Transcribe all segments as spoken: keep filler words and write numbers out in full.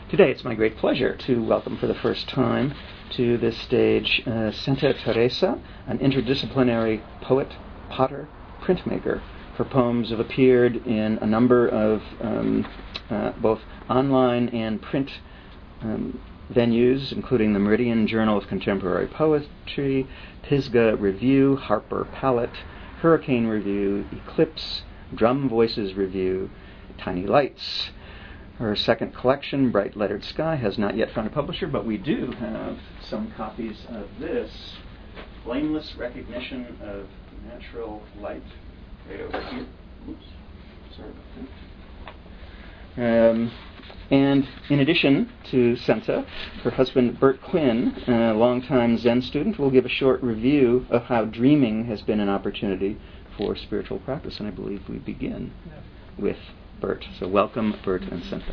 Today it's my great pleasure to welcome for the first time to this stage uh, Santa Teresa, an interdisciplinary poet, potter, printmaker. Her poems have appeared in a number of um, uh, both online and print um, venues, including the Meridian Journal of Contemporary Poetry, Pisgah Review, Harper Palette, Hurricane Review, Eclipse, Drum Voices Review, Tiny Lights. Her second collection, Bright Lettered Sky, has not yet found a publisher, but we do have some copies of this, Blameless Recognition of Natural Light. Right over here. Oops. Sorry about that. Um, and in addition to Santa, her husband Bert Quinn, a longtime Zen student, will give a short review of how dreaming has been an opportunity for spiritual practice. And I believe we begin with Bert. So welcome, Bert and Santa.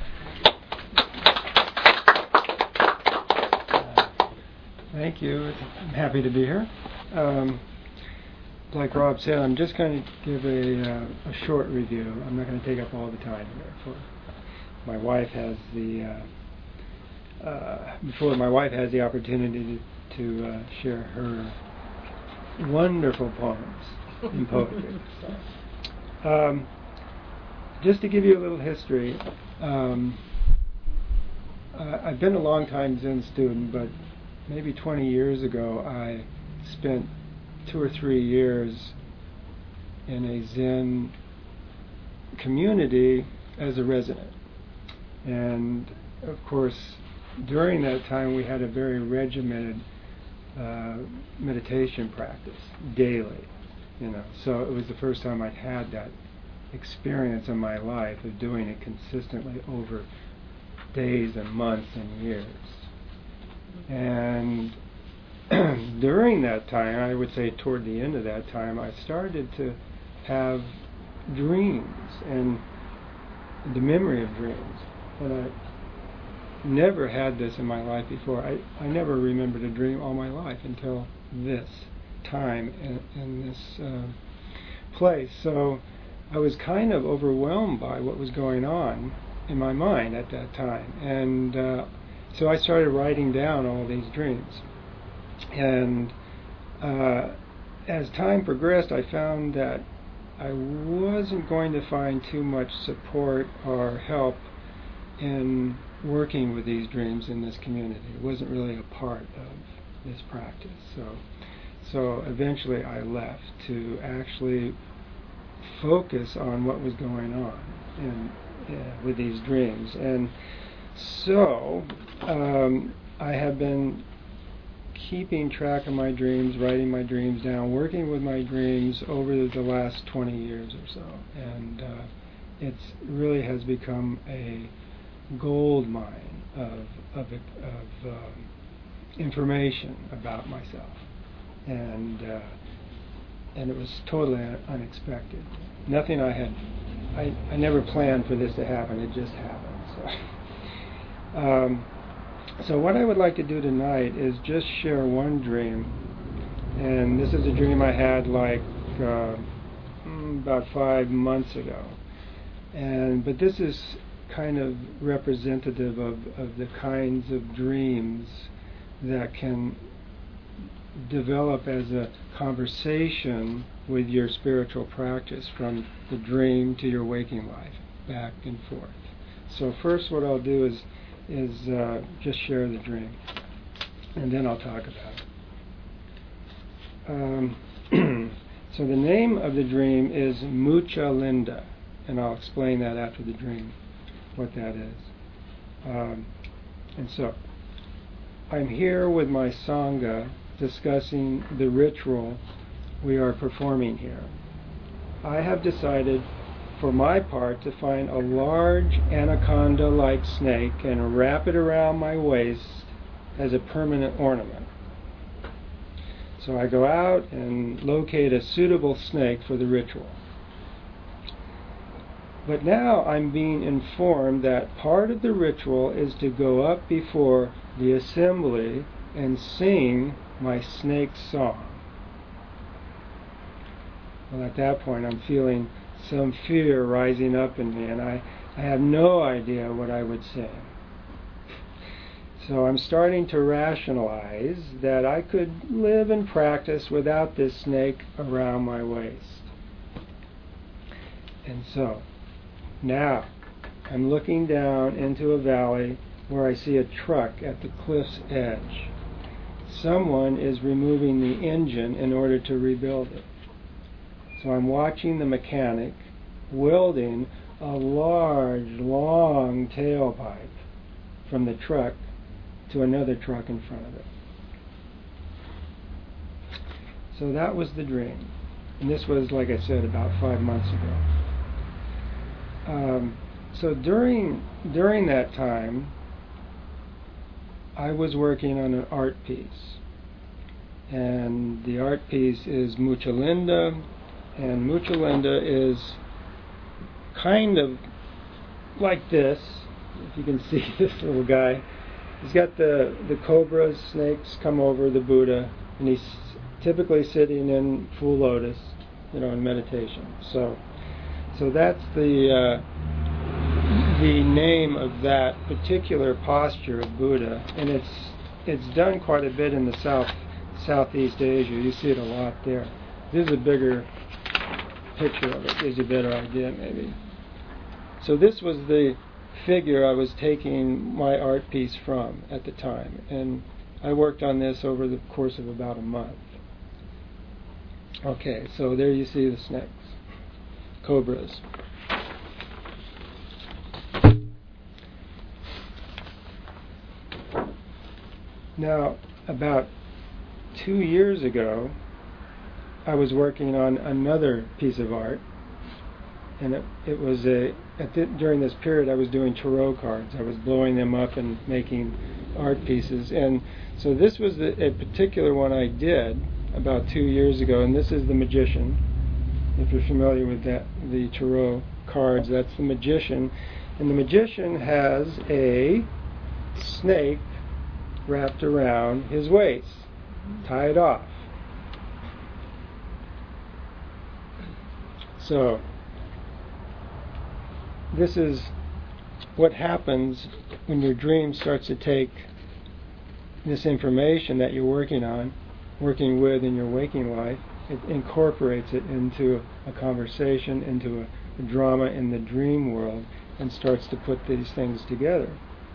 Uh, thank you. I'm happy to be here. Um, like Rob said, I'm just going to give a, uh, a short review. I'm not going to take up all the time here. For my wife has the uh, uh, before my wife has the opportunity to, to uh, share her wonderful poems in poetry. So, um, Just to give you a little history, um, uh, I've been a long time Zen student, but maybe twenty years ago I spent two or three years in a Zen community as a resident. And of course, during that time we had a very regimented uh, meditation practice daily, you know. So it was the first time I'd had that experience in my life of doing it consistently over days and months and years. And during that time, I would say toward the end of that time, I started to have dreams and the memory of dreams. And I never had this in my life before. I, I never remembered a dream all my life until this time in, in this uh, place. So I was kind of overwhelmed by what was going on in my mind at that time. And uh, so I started writing down all these dreams. And uh, as time progressed, I found that I wasn't going to find too much support or help in working with these dreams in this community. It wasn't really a part of this practice. So, so eventually I left to actually focus on what was going on in, uh, with these dreams. And so um, I have been keeping track of my dreams, writing my dreams down, working with my dreams over the last twenty years or so. And uh, it really has become a gold mine of, of, of um, information about myself. And uh, and it was totally unexpected. Nothing I had, I, I never planned for this to happen, it just happened. So, um, so what I would like to do tonight is just share one dream, and this is a dream I had like uh, about five months ago. And but this is kind of representative of, of the kinds of dreams that can develop as a conversation with your spiritual practice from the dream to your waking life, back and forth. So first what I'll do is is uh, just share the dream, and then I'll talk about it. Um, so the name of the dream is Mucha Linda, and I'll explain that after the dream, what that is. Um, and so I'm here with my Sangha discussing the ritual we are performing here. I have decided for my part to find a large anaconda-like snake and wrap it around my waist as a permanent ornament. So I go out and locate a suitable snake for the ritual. But now I'm being informed that part of the ritual is to go up before the assembly and sing my snake song. Well, at that point I'm feeling some fear rising up in me, and I, I have no idea what I would say. So I'm starting to rationalize that I could live and practice without this snake around my waist. And so, now, I'm looking down into a valley where I see a truck at the cliff's edge. Someone is removing the engine in order to rebuild it. So I'm watching the mechanic welding a large, long tailpipe from the truck to another truck in front of it. So that was the dream. And this was, like I said, about five months ago. Um, so during during that time, I was working on an art piece. And the art piece is Mucha Linda, and Mucha Linda is kind of like this. If you can see this little guy. He's got the, the cobras, snakes come over the Buddha, and he's typically sitting in full lotus, you know, in meditation. So, so that's the uh, the name of that particular posture of Buddha, and it's it's done quite a bit in the South Southeast Asia. You see it a lot there. This is a bigger picture of it. Gives you a better idea, maybe. So this was the figure I was taking my art piece from at the time, and I worked on this over the course of about a month. Okay, so there you see the snakes, cobras. Now, about two years ago, I was working on another piece of art, and it, it was a at the, during this period I was doing tarot cards. I was blowing them up and making art pieces, and so this was the, a particular one I did about two years ago, and this is the Magician. If you're familiar with that, the tarot cards, that's the Magician, and the Magician has a snake wrapped around his waist, tied off. So this is what happens when your dream starts to take this information that you're working on, working with in your waking life. It incorporates it into a conversation, into a, a drama in the dream world, and starts to put these things together.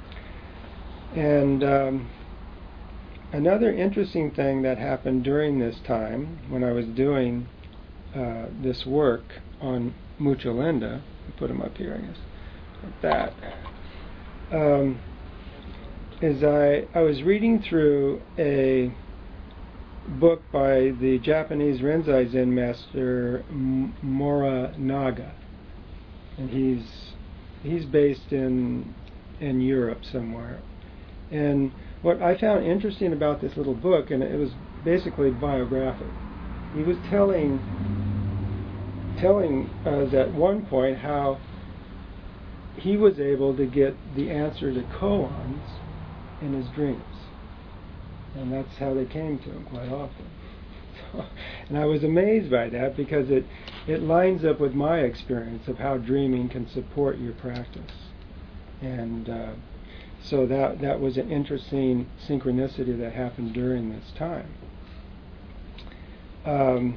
And um, another interesting thing that happened during this time, when I was doing uh, this work on Mucha Linda, put them up here, I guess, like that, um, is I, I was reading through a book by the Japanese Rinzai Zen master M- Morinaga, and he's he's based in in Europe somewhere. And what I found interesting about this little book, and it was basically biographic, he was telling telling us at one point how he was able to get the answer to koans in his dreams. And that's how they came to him quite often. So, and I was amazed by that because it, it lines up with my experience of how dreaming can support your practice. And uh, so that that was an interesting synchronicity that happened during this time. Um,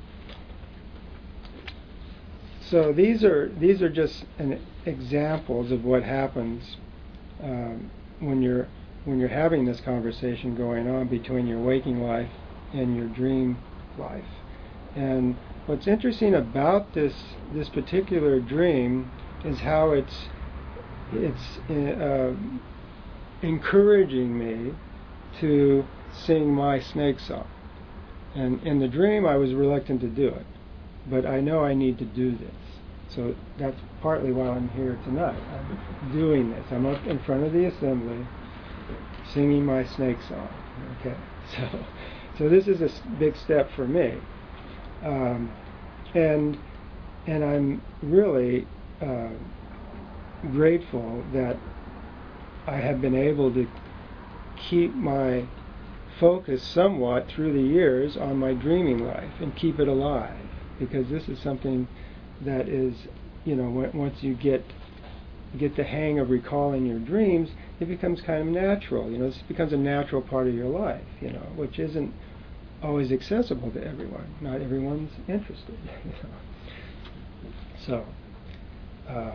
so these are these are just an examples of what happens um, when you're when you're having this conversation going on between your waking life and your dream life. And what's interesting about this this particular dream is how it's it's uh, encouraging me to sing my snake song. And in the dream I was reluctant to do it, but I know I need to do this. So that's partly why I'm here tonight. I'm doing this. I'm up in front of the assembly singing my snake song. Okay, so so this is a big step for me, um, and and I'm really uh, grateful that I have been able to keep my focus somewhat through the years on my dreaming life and keep it alive, because this is something that is, you know, w- once you get get the hang of recalling your dreams, it becomes kind of natural. You know, this becomes a natural part of your life. You know, which isn't always accessible to everyone. Not everyone's interested. You know. So, uh,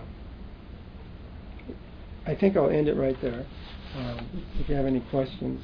I think I'll end it right there. Um, if you have any questions.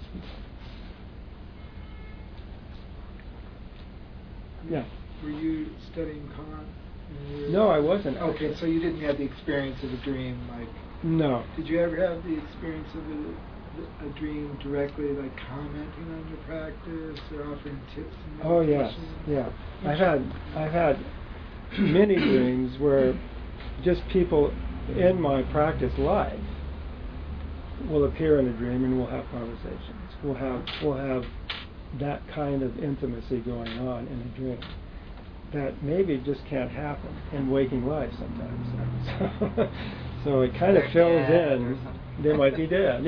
Yeah. Were you studying Kant? No, I wasn't. Okay, so you didn't have the experience of a dream, like. No. Did you ever have the experience of a, a dream directly, like commenting on your practice or offering tips? And Oh yes, yeah. I've had I've had many dreams where just people in my practice life will appear in a dream and we'll have conversations. We'll have we'll have that kind of intimacy going on in a dream that maybe just can't happen in waking life sometimes. So, so it kind of fills in. They might be dead.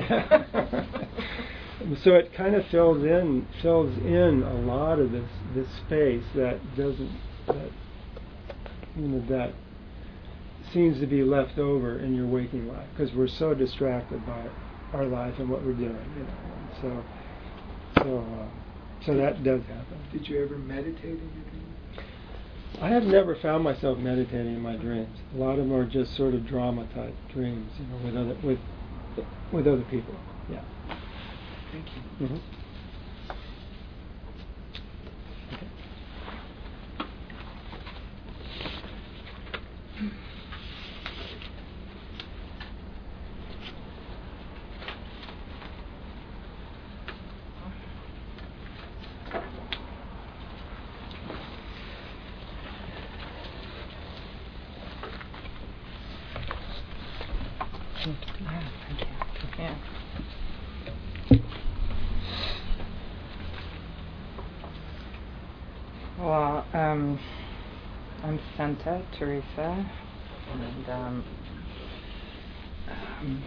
So it kind of fills in fills in a lot of this this space that doesn't that you know that seems to be left over in your waking life because we're so distracted by our life and what we're doing. You know, so so uh, so that does happen. Did you ever meditate in your dreams? I have never found myself meditating in my dreams. A lot of them are just sort of drama type dreams, you know, with other with with other people. Yeah. Thank you. Mm-hmm. Yeah. Well, um, I'm Santa Teresa, and um, um,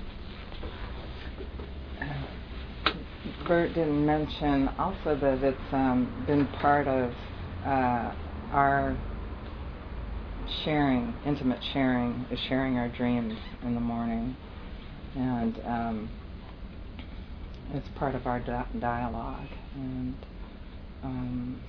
uh, Bert didn't mention also that it's um, been part of uh, our sharing, intimate sharing, is sharing our dreams in the morning, and um, it's part of our di- dialogue, and um,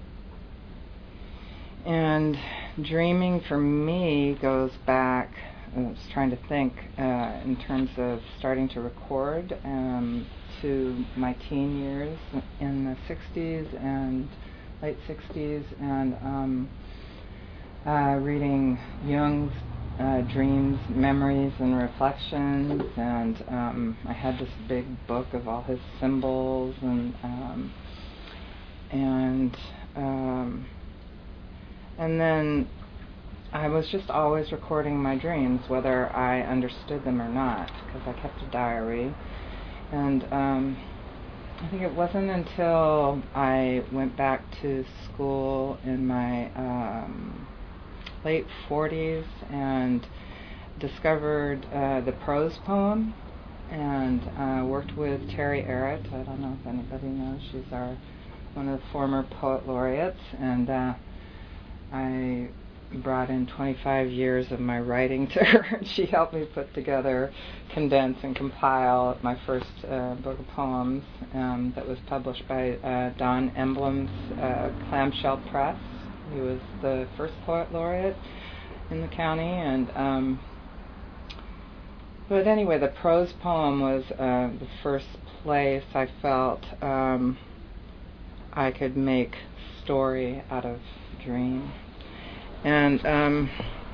and dreaming for me goes back. I was trying to think uh, in terms of starting to record um, to my teen years in the sixties and late sixties, and um, uh, reading Jung's uh, dreams, memories, and reflections, and um, I had this big book of all his symbols, and um, and um, and then I was just always recording my dreams, whether I understood them or not, because I kept a diary. And um, I think it wasn't until I went back to school in my um, late forties and discovered uh, the prose poem, and uh, worked with Terry Arrett. I don't know if anybody knows. She's our one of the former poet laureates, and uh, I brought in twenty-five years of my writing to her, and she helped me put together, condense, and compile my first uh, book of poems um, that was published by uh, Don Emblem's uh, Clamshell Press. He was the first poet laureate in the county, and um, but anyway, the prose poem was uh, the first place I felt um, I could make story out of dream. And um,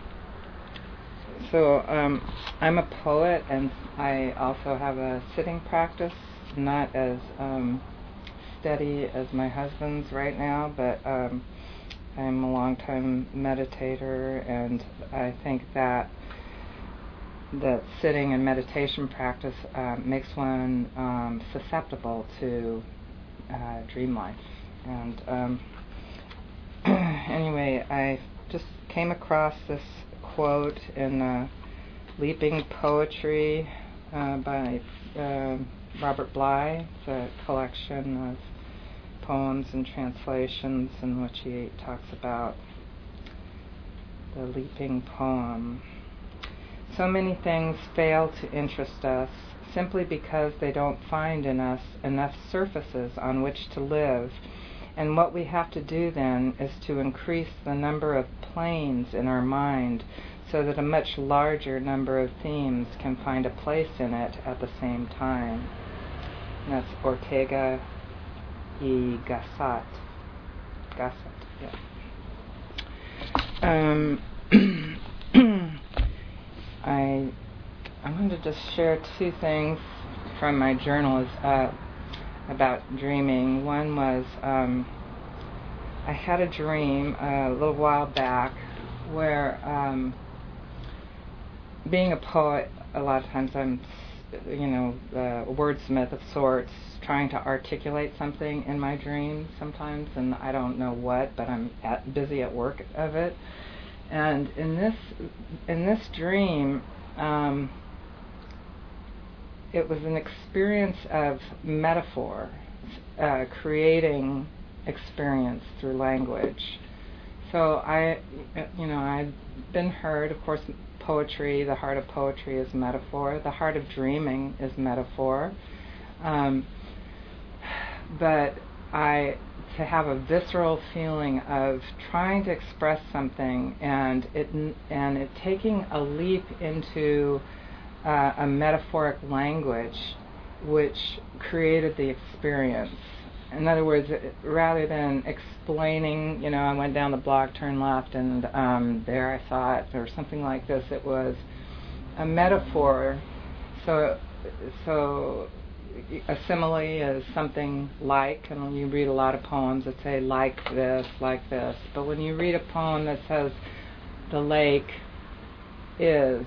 so um, I'm a poet, and I also have a sitting practice, not as um, steady as my husband's right now, but um, I'm a long-time meditator, and I think that that sitting and meditation practice uh, makes one um, susceptible to uh, dream life. And um, anyway, I just came across this quote in uh, Leaping Poetry uh, by uh, Robert Bly. It's a collection of poems and translations in which he talks about the leaping poem. so many things fail to interest us simply because they don't find in us enough surfaces on which to live. And what we have to do then is to increase the number of planes in our mind so that a much larger number of themes can find a place in it at the same time. And that's Ortega y Gasset. Gasset, yeah. Um, I I wanted to just share two things from my journal uh, about dreaming. One was um, I had a dream uh, a little while back where, um, being a poet, a lot of times I'm, you know, a wordsmith of sorts, trying to articulate something in my dream sometimes, and I don't know what, but I'm at, busy at work of it. And in this in this dream, um, it was an experience of metaphor, uh, creating experience through language. So I, you know, I'd been heard, of course, poetry, the heart of poetry is metaphor, the heart of dreaming is metaphor. Um, but I, to have a visceral feeling of trying to express something and it and it taking a leap into uh, a metaphoric language which created the experience. In other words, rather than explaining, you know, I went down the block, turned left, and um, there I saw it, or something like this, it was a metaphor. So, so a simile is something like, and when you read a lot of poems that say like this, like this, but when you read a poem that says the lake is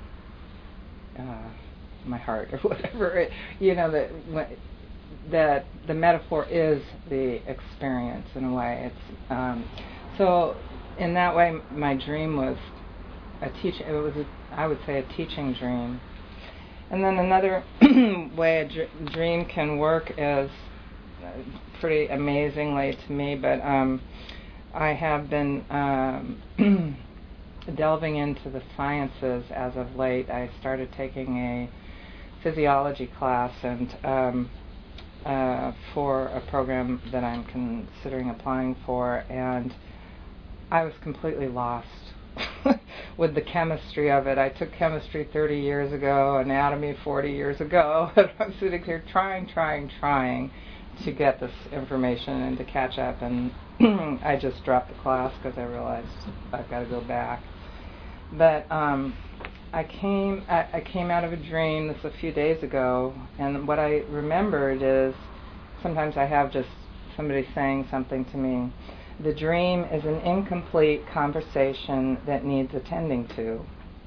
uh, my heart or whatever, it, you know, that that the metaphor is the experience in a way. It's um, so in that way, my dream was a teach. It was, a, I would say, a teaching dream. And then another way a dr- dream can work is uh, pretty amazingly to me, but um, I have been um, delving into the sciences as of late. I started taking a physiology class and um, uh, for a program that I'm considering applying for, and I was completely lost with the chemistry of it. I took chemistry thirty years ago, anatomy forty years ago, and I'm sitting here trying, trying, trying to get this information and to catch up, and I just dropped the class because I realized I've got to go back. But um, I came I, I came out of a dream this a few days ago, and what I remembered is sometimes I have just somebody saying something to me. The dream is an incomplete conversation that needs attending to.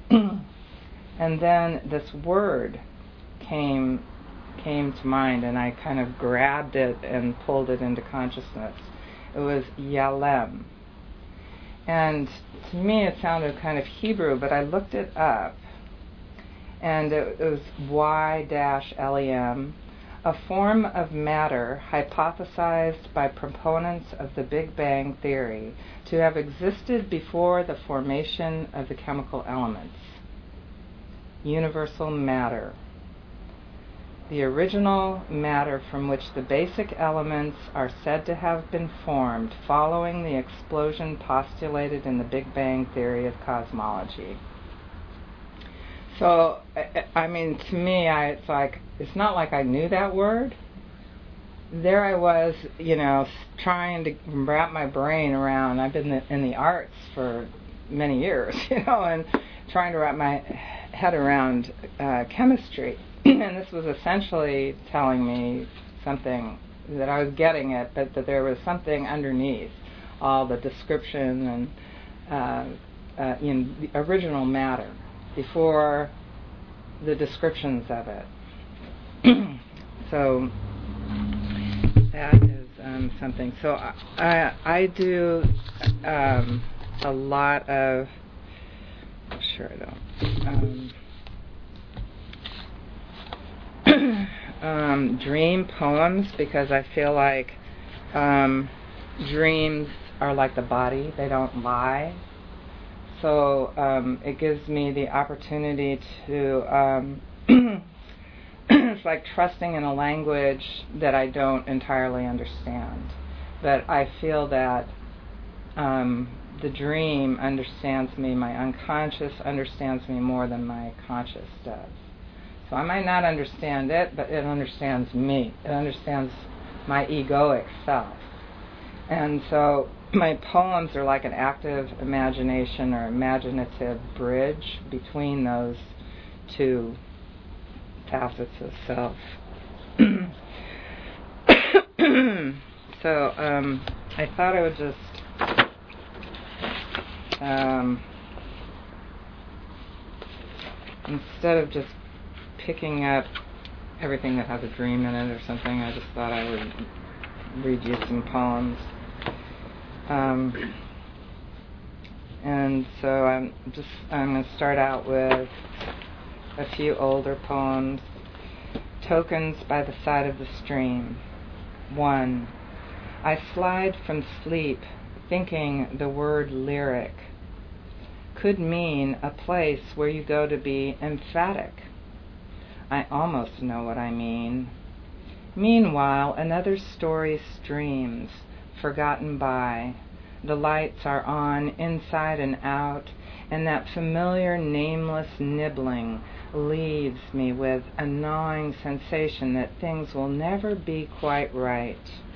And then this word came came to mind, and I kind of grabbed it and pulled it into consciousness. It was Yalem. And to me it sounded kind of Hebrew, but I looked it up, and it, it was Y L E M, a form of matter hypothesized by proponents of the Big Bang theory to have existed before the formation of the chemical elements. Universal matter. The original matter from which the basic elements are said to have been formed following the explosion postulated in the Big Bang theory of cosmology. So, I mean, to me, I, it's like, it's not like I knew that word. There I was, you know, trying to wrap my brain around. I've been in the arts for many years, you know, and trying to wrap my head around uh, chemistry. And this was essentially telling me something that I was getting it, but that there was something underneath all the description and uh, uh, in the original matter before the descriptions of it. So that is um, something. So I, I, I do um, a lot of, sure I don't, um, um, dream poems, because I feel like um, dreams are like the body, they don't lie. so um, it gives me the opportunity to, um, it's like trusting in a language that I don't entirely understand. But I feel that um, the dream understands me, my unconscious understands me more than my conscious does. So I might not understand it, but it understands me. It understands my egoic self. And so my poems are like an active imagination or imaginative bridge between those two facets of self. So um, I thought I would just um, instead of just picking up everything that has a dream in it or something, I just thought I would read you some poems. Um, and so I'm just I'm going to start out with a few older poems. Tokens by the Side of the Stream. One. I slide from sleep, thinking the word lyric could mean a place where you go to be emphatic. I almost know what I mean. Meanwhile, another story streams, forgotten by. The lights are on inside and out, and that familiar nameless nibbling leaves me with a gnawing sensation that things will never be quite right.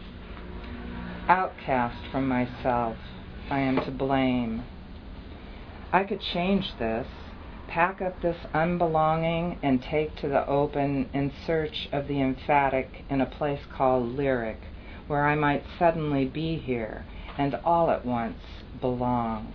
Outcast from myself, I am to blame. I could change this, pack up this unbelonging and take to the open in search of the emphatic in a place called lyric, where I might suddenly be here and all at once belong.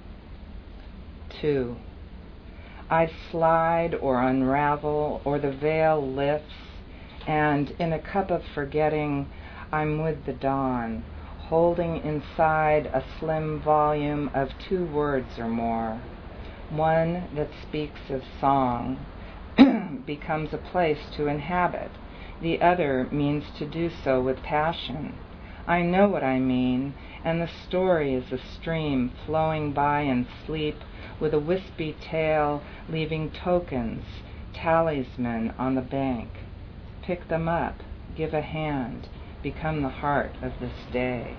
Two. I slide or unravel, or the veil lifts, and in a cup of forgetting, I'm with the dawn, holding inside a slim volume of two words or more. One that speaks of song becomes a place to inhabit. The other means to do so with passion. I know what I mean, and the story is a stream flowing by in sleep with a wispy tail, leaving tokens, talisman on the bank. Pick them up, give a hand, become the heart of this day.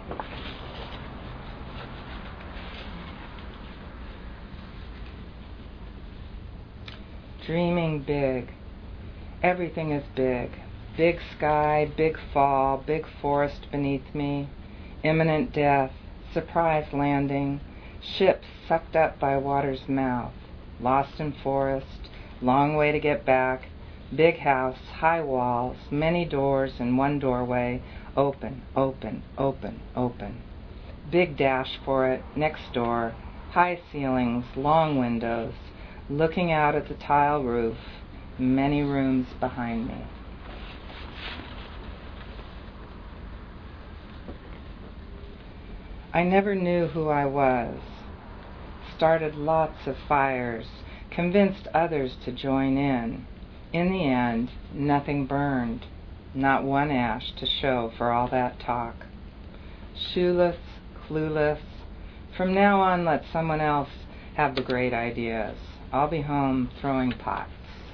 Dreaming big. Everything is big. Big sky, big fall, big forest beneath me, imminent death, surprise landing, ships sucked up by water's mouth, lost in forest, long way to get back, big house, high walls, many doors and one doorway, open, open, open, open. Big dash for it, next door, high ceilings, long windows, looking out at the tile roof, many rooms behind me. I never knew who I was. Started lots of fires, convinced others to join in. In the end, nothing burned, not one ash to show for all that talk. Shoeless, clueless. From now on, let someone else have the great ideas. I'll be home throwing pots.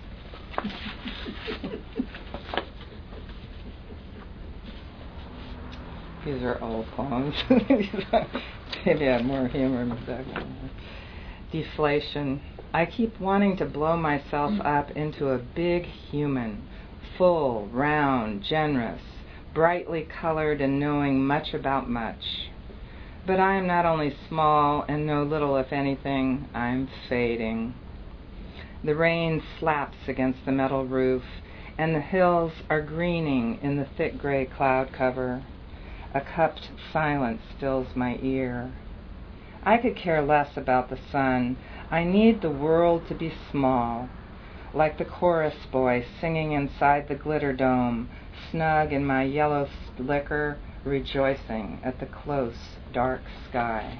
These are old poems. Maybe I have more humor back then. Deflation. I keep wanting to blow myself up into a big human, full, round, generous, brightly colored and knowing much about much. But I am not only small and know little, if anything, I'm fading. The rain slaps against the metal roof, and the hills are greening in the thick gray cloud cover. A cupped silence fills my ear. I could care less about the sun. I need the world to be small, like the chorus boy singing inside the glitter dome, snug in my yellow slicker, rejoicing at the close, dark sky.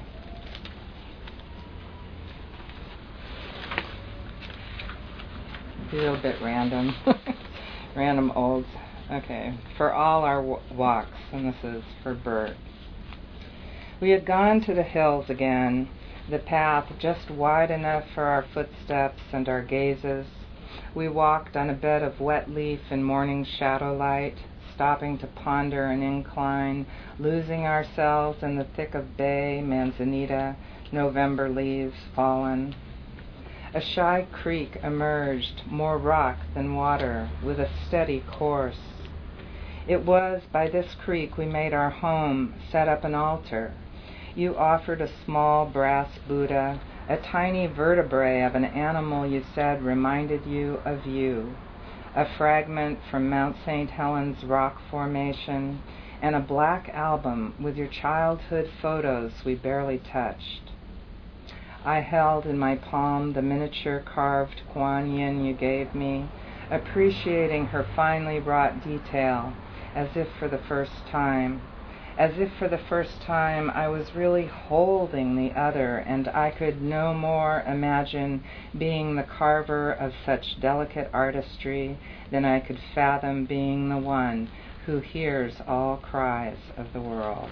A little bit random. Random olds. Okay. For all our w- walks, and this is for Bert. We had gone to the hills again, the path just wide enough for our footsteps and our gazes. We walked on a bed of wet leaf in morning shadow light, stopping to ponder an incline, losing ourselves in the thick of bay, manzanita, November leaves fallen. A shy creek emerged, more rock than water, with a steady course. It was by this creek we made our home, set up an altar. You offered a small brass Buddha, a tiny vertebrae of an animal you said reminded you of you, a fragment from Mount Saint Helens rock formation, and a black album with your childhood photos we barely touched. I held in my palm the miniature carved Kuan Yin you gave me, appreciating her finely wrought detail, as if for the first time. As if for the first time I was really holding the other, and I could no more imagine being the carver of such delicate artistry than I could fathom being the one who hears all cries of the world.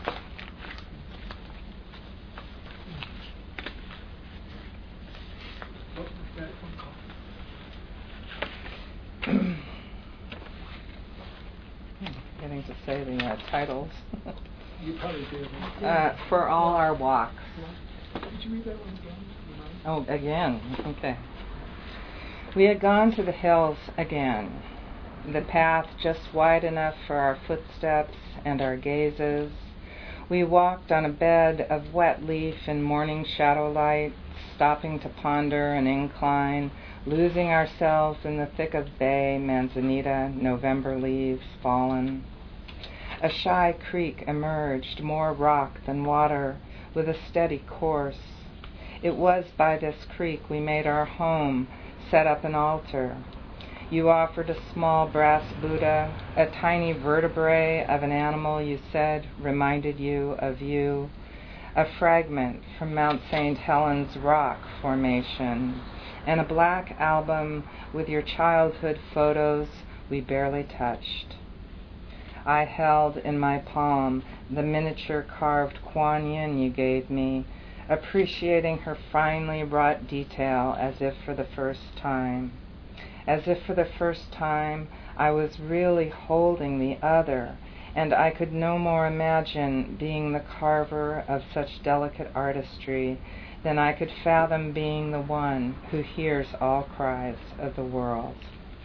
Getting to say the uh, titles. You probably did. Uh, for all our walks. Did you read that one again? Oh, again. Okay. We had gone to the hills again. The path just wide enough for our footsteps and our gazes. We walked on a bed of wet leaf in morning shadow light, stopping to ponder an incline, losing ourselves in the thick of bay, manzanita, November leaves fallen. A shy creek emerged, more rock than water, with a steady course. It was by this creek we made our home, set up an altar. You offered a small brass Buddha, a tiny vertebrae of an animal you said reminded you of you, a fragment from Mount Saint Helens rock formation, and a black album with your childhood photos we barely touched. I held in my palm the miniature carved Kuan Yin you gave me, appreciating her finely wrought detail as if for the first time. As if for the first time I was really holding the other, and I could no more imagine being the carver of such delicate artistry than I could fathom being the one who hears all cries of the world.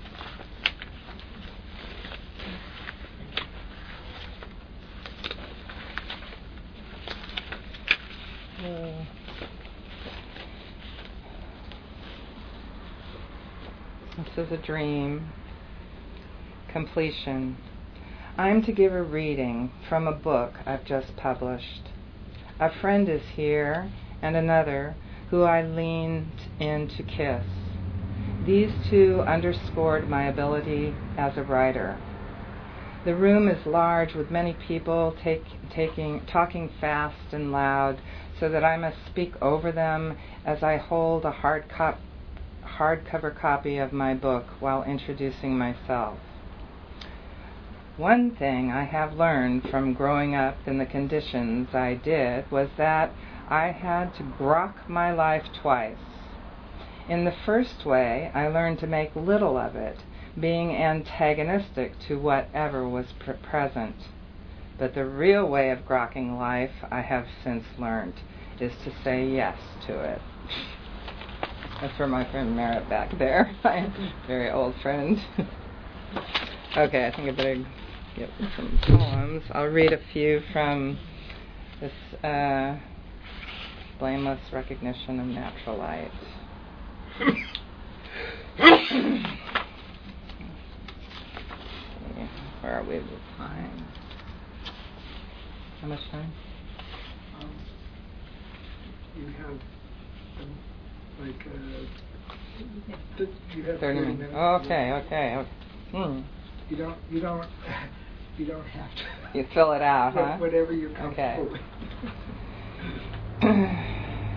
Uh, this is a dream. Completion. I'm to give a reading from a book I've just published. A friend is here, and another who I leaned in to kiss. These two underscored my ability as a writer. The room is large, with many people take, taking, talking fast and loud, so that I must speak over them as I hold a hard cop, hardcover copy of my book while introducing myself. One thing I have learned from growing up in the conditions I did was that I had to grok my life twice. In the first way, I learned to make little of it, being antagonistic to whatever was pr- present. But the real way of grokking life, I have since learned, is to say yes to it. That's for my friend Merritt back there, my very old friend. Okay, I think I better get some poems. I'll read a few from this uh, Blameless Recognition of Natural Light. Where are we with time? How much time? Um, you have um, like uh, th- you have thirty minutes. minutes. Oh, okay, okay. okay. Hmm. You don't. You don't. You don't have to. You fill it out, huh? Whatever you're comfortable with. Okay.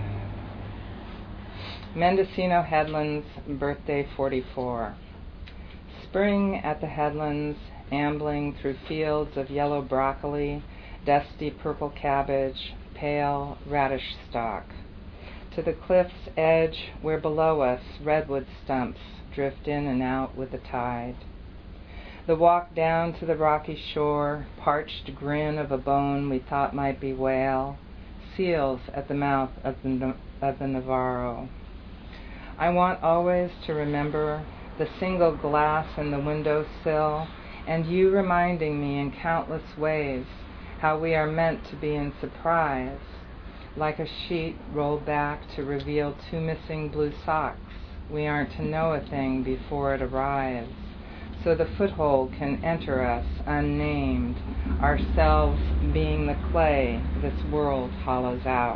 Mendocino Headlands, birthday forty-four. Spring at the headlands, ambling through fields of yellow broccoli, dusty purple cabbage, pale radish stalk. to the cliff's edge where below us redwood stumps drift in and out with the tide. The walk down to the rocky shore, parched grin of a bone we thought might be whale, seals at the mouth of the, of the Navarro. I want always to remember the single glass in the windowsill, and you reminding me in countless ways how we are meant to be in surprise, like a sheet rolled back to reveal two missing blue socks. We aren't to know a thing before it arrives, so the foothold can enter us unnamed, ourselves being the clay this world hollows out.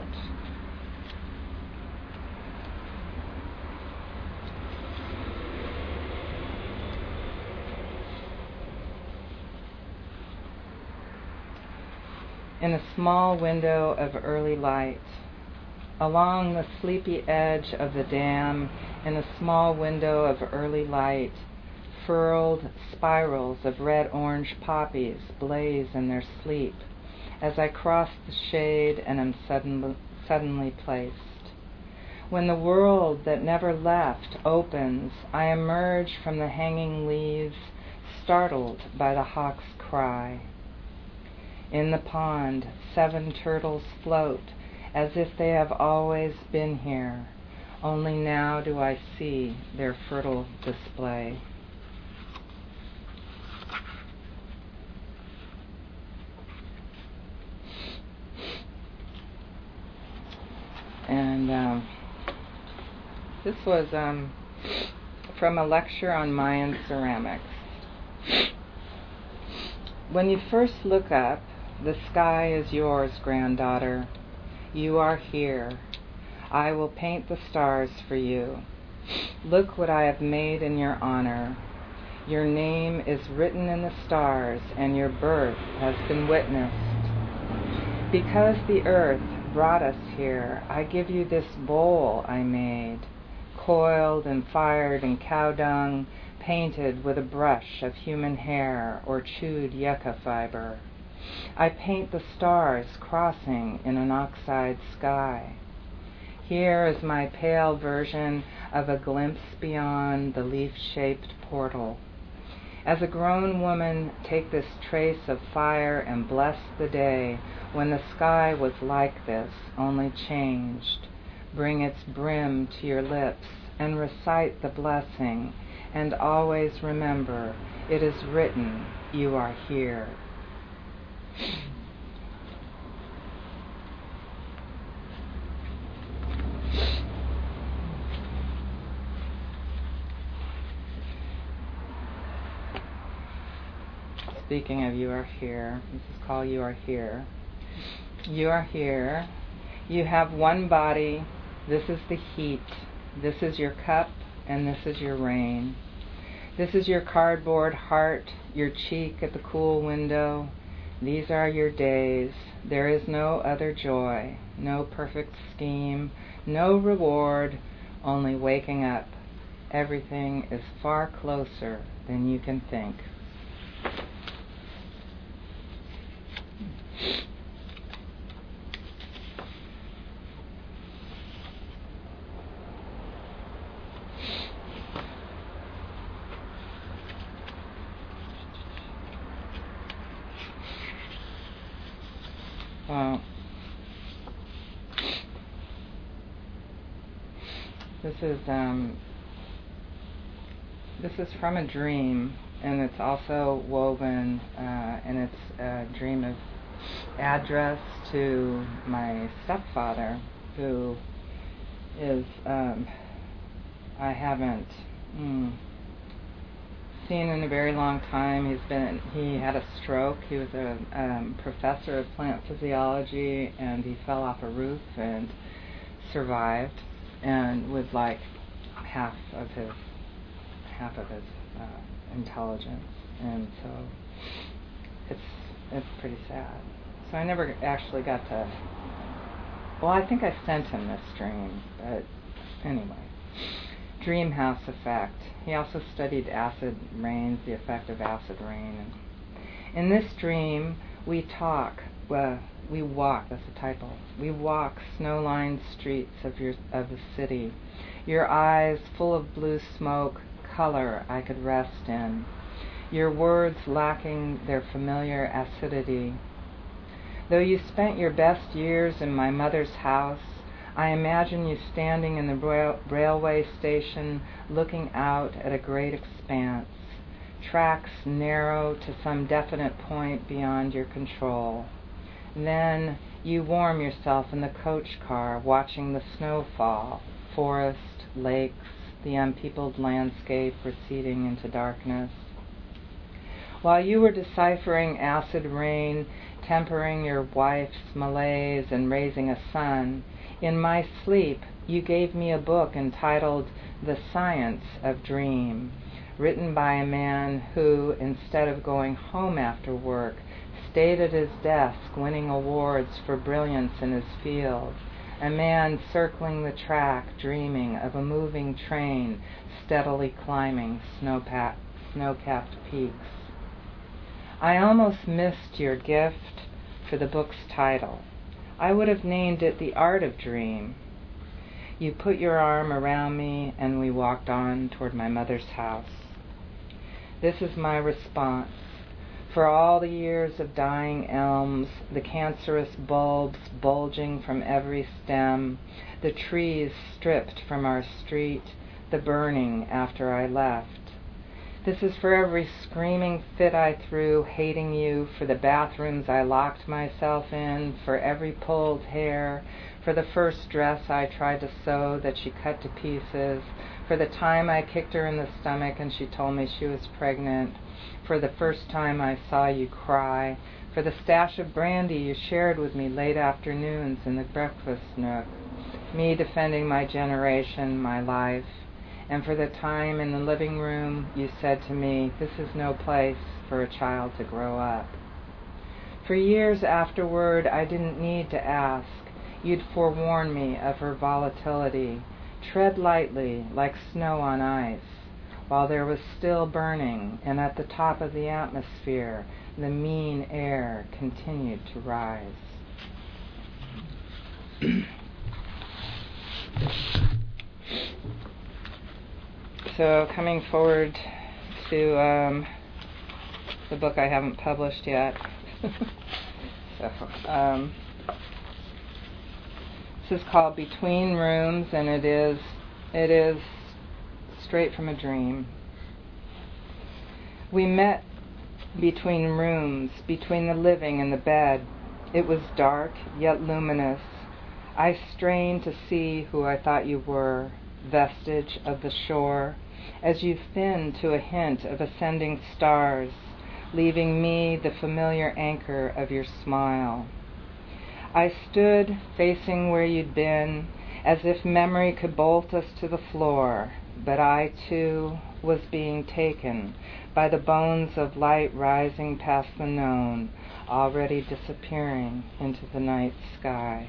In a small window of early light, along the sleepy edge of the dam, in a small window of early light, furled spirals of red-orange poppies blaze in their sleep as I cross the shade and am suddenly, suddenly placed. When the world that never left opens, I emerge from the hanging leaves, startled by the hawk's cry. In the pond, seven turtles float as if they have always been here. Only now do I see their fertile display. And um, this was um, from a lecture on Mayan ceramics. When you first look up, the sky is yours, granddaughter. You are here. I will paint the stars for you. Look what I have made in your honor. Your name is written in the stars, and your birth has been witnessed. Because the earth brought us here, I give you this bowl I made, coiled and fired in cow dung, painted with a brush of human hair or chewed yucca fiber. I paint the stars crossing in an oxide sky. Here is my pale version of a glimpse beyond the leaf-shaped portal. As a grown woman, take this trace of fire and bless the day when the sky was like this, only changed. Bring its brim to your lips and recite the blessing, and always remember, it is written, you are here. Speaking of you are here, this is called You Are Here. You are here. You have one body. This is the heat. This is your cup, and this is your rain. This is your cardboard heart, your cheek at the cool window. These are your days. There is no other joy, no perfect scheme, no reward, only waking up. Everything is far closer than you can think. Wow. This is um, this is from a dream, and it's also woven, uh, and it's a dream of address to my stepfather, who is um, I haven't mm, seen in a very long time. He's been he had a stroke. He was a um, professor of plant physiology, and he fell off a roof and survived, and with like half of his half of his uh, intelligence, and so it's it's pretty sad. So I never actually got to. Well, I think I sent him this dream, but anyway. Dream house effect. He also studied acid rains, the effect of acid rain. In this dream, we talk, uh, we walk, that's a typo, we walk snow-lined streets of your of the city, your eyes full of blue smoke, color I could rest in, your words lacking their familiar acidity. Though you spent your best years in my mother's house, I imagine you standing in the rail- railway station looking out at a great expanse, tracks narrow to some definite point beyond your control. Then you warm yourself in the coach car, watching the snow fall, forest, lakes, the unpeopled landscape receding into darkness. While you were deciphering acid rain, tempering your wife's malaise, and raising a son, in my sleep you gave me a book entitled The Science of Dream, written by a man who, instead of going home after work, stayed at his desk winning awards for brilliance in his field, a man circling the track dreaming of a moving train steadily climbing snow-pa- snow-capped peaks. I almost missed your gift for the book's title. I would have named it The Art of Dream. You put your arm around me and we walked on toward my mother's house. This is my response. For all the years of dying elms, the cancerous bulbs bulging from every stem, the trees stripped from our street, the burning after I left. This is for every screaming fit I threw, hating you, for the bathrooms I locked myself in, for every pulled hair, for the first dress I tried to sew that she cut to pieces, for the time I kicked her in the stomach and she told me she was pregnant, for the first time I saw you cry, for the stash of brandy you shared with me late afternoons in the breakfast nook, me defending my generation, my life, and for the time in the living room you said to me, this is no place for a child to grow up. For years afterward, I didn't need to ask. You'd forewarn me of her volatility. Tread lightly, like snow on ice, while there was still burning, and at the top of the atmosphere, the mean air continued to rise. So coming forward to um, the book I haven't published yet. so um, this is called Between Rooms, and it is it is straight from a dream. We met between rooms, between the living and the bed. It was dark, yet luminous. I strained to see who I thought you were, vestige of the shore, as you thinned to a hint of ascending stars, leaving me the familiar anchor of your smile. I stood facing where you'd been, as if memory could bolt us to the floor, but I, too, was being taken by the bones of light rising past the known, already disappearing into the night sky.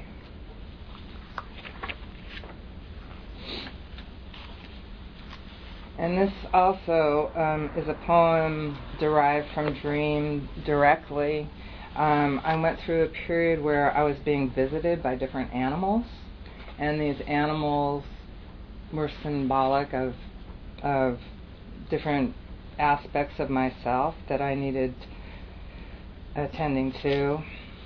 And this also um, is a poem derived from dream directly. Um, I went through a period where I was being visited by different animals, and these animals were symbolic of of different aspects of myself that I needed attending to.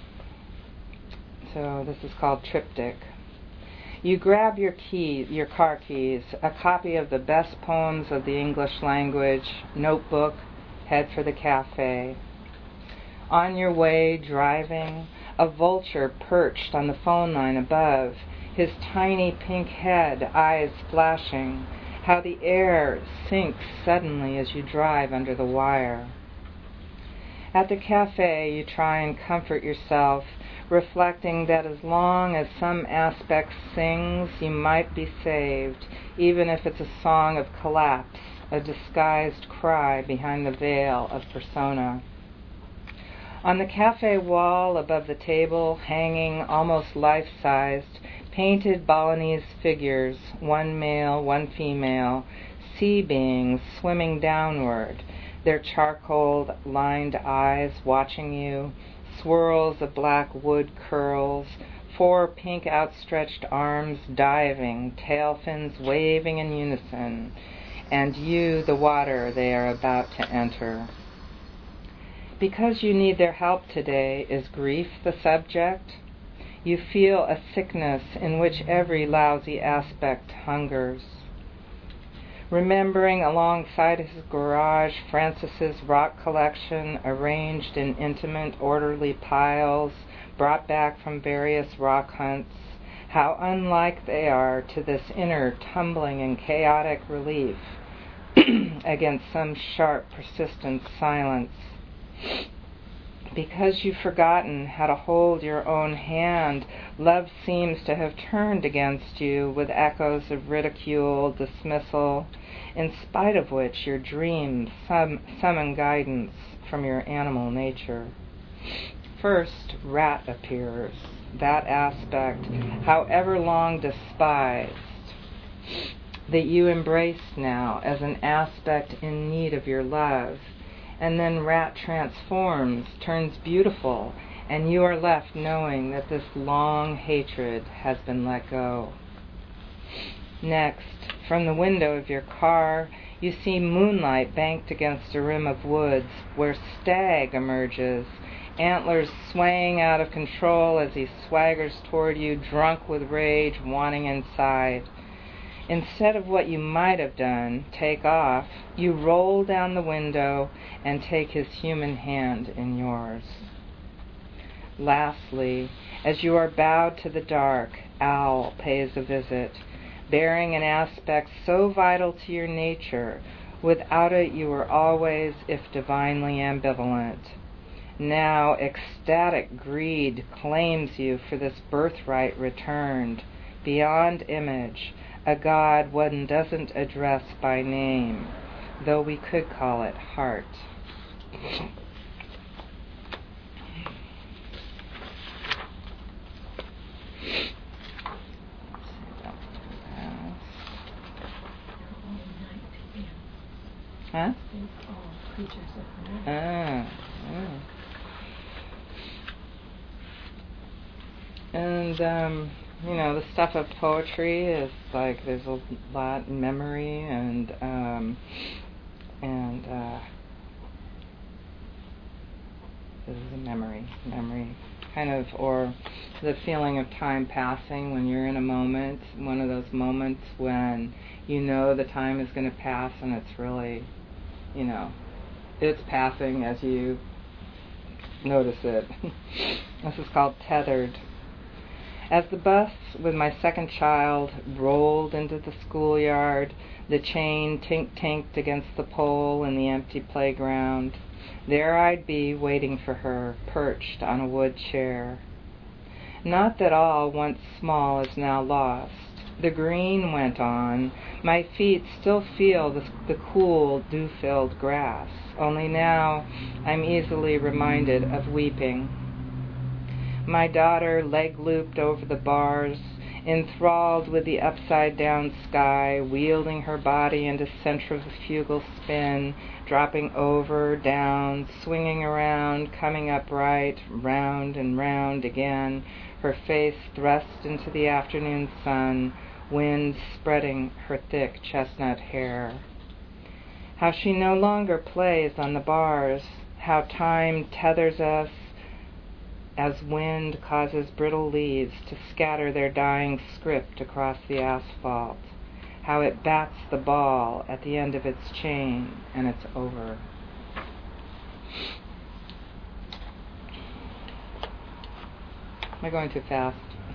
So this is called Triptych. You grab your keys, your car keys, a copy of the best poems of the English language, notebook, head for the cafe. On your way, driving, a vulture perched on the phone line above, his tiny pink head, eyes flashing, how the air sinks suddenly as you drive under the wire. At the cafe, you try and comfort yourself, reflecting that as long as some aspect sings, you might be saved, even if it's a song of collapse, a disguised cry behind the veil of persona. On the cafe wall above the table, hanging almost life-sized, painted Balinese figures, one male, one female, sea beings swimming downward, their charcoal-lined eyes watching you, swirls of black wood curls, four pink outstretched arms diving, tail fins waving in unison, and you, the water they are about to enter. Because you need their help today, is grief the subject? You feel a sickness in which every lousy aspect hungers. Remembering alongside his garage Francis's rock collection arranged in intimate, orderly piles brought back from various rock hunts, how unlike they are to this inner tumbling and chaotic relief against some sharp, persistent silence. Because you've forgotten how to hold your own hand, love seems to have turned against you with echoes of ridicule, dismissal, in spite of which your dreams sum- summon guidance from your animal nature. First, rat appears, that aspect, however long despised, that you embrace now as an aspect in need of your love. And then rat transforms, turns beautiful, and you are left knowing that this long hatred has been let go. Next, from the window of your car, you see moonlight banked against a rim of woods where Stag emerges, antlers swaying out of control as he swaggers toward you, drunk with rage, wanting inside. Instead of what you might have done, take off, you roll down the window and take his human hand in yours. Lastly, as you are bowed to the dark, Owl pays a visit, bearing an aspect so vital to your nature, without it you were always, if divinely, ambivalent. Now ecstatic greed claims you for this birthright returned, beyond image, a God one doesn't address by name, though we could call it heart. Huh? Ah, ah. And, um, you know, the stuff of poetry is like there's a lot in memory and, um, and, uh, this is a memory, memory, kind of, or the feeling of time passing when you're in a moment, one of those moments when you know the time is going to pass and it's really, you know, it's passing as you notice it. This is called Tethered. As the bus with my second child rolled into the schoolyard, the chain tink-tinked against the pole in the empty playground, there I'd be waiting for her, perched on a wood chair. Not that all once small is now lost. The green went on. My feet still feel the, the cool, dew-filled grass, only now I'm easily reminded of weeping. My daughter, leg-looped over the bars, enthralled with the upside-down sky, wielding her body into centrifugal spin, dropping over, down, swinging around, coming upright, round and round again, her face thrust into the afternoon sun, wind spreading her thick chestnut hair. How she no longer plays on the bars, how time tethers us, as wind causes brittle leaves to scatter their dying script across the asphalt, how it bats the ball at the end of its chain, and it's over. Am I going too fast?